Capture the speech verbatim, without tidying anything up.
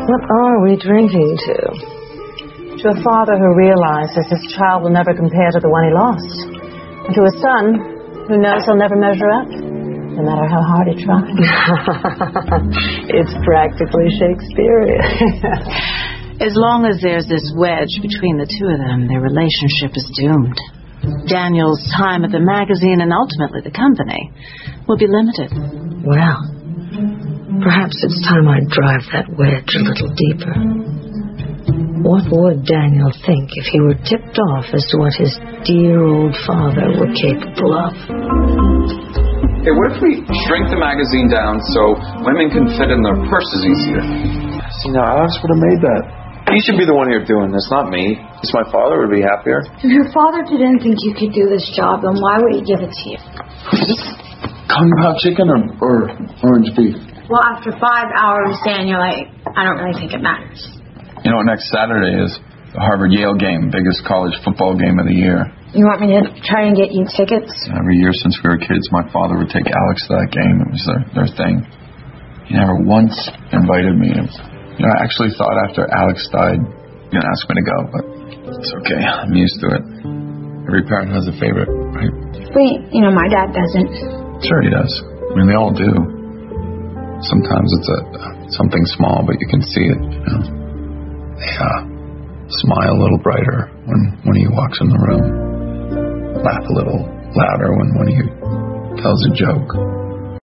What are we drinking to? To a father who realizes his child will never compare to the one he lost. And to a son who knows he'll never measure up, no matter how hard he tries. It's practically Shakespearean. As long as there's this wedge between the two of them, their relationship is doomed. Daniel's time at the magazine and ultimately the company will be limited. Well, perhaps it's time I drive that wedge a little deeper. What would Daniel think if he were tipped off as to what his dear old father were capable of? Hey, what if we shrink the magazine down so women can fit in their purses easier? See, now Alex would have made that. You should be the one here doing this, not me. Because my father would be happier. If your father didn't think you could do this job, then why would he give it to you? Is this kung pao chicken or, or orange beef? Well, after five hours, Daniel, I, I don't really think it matters. You know what next Saturday is? The Harvard-Yale game, biggest college football game of the year. You want me to try and get you tickets? Every year since we were kids, my father would take Alex to that game. It was their, their thing. He never once invited me. You know, I actually thought after Alex died, you're going to ask me to go, but it's okay. I'm used to it. Every parent has a favorite, right? But, you know, my dad doesn't. Sure he does. I mean, they all do. Sometimes it's a something small, but you can see it, you know. They uh, smile a little brighter when one of you walks in the room. Laugh a little louder when one of you tells a joke.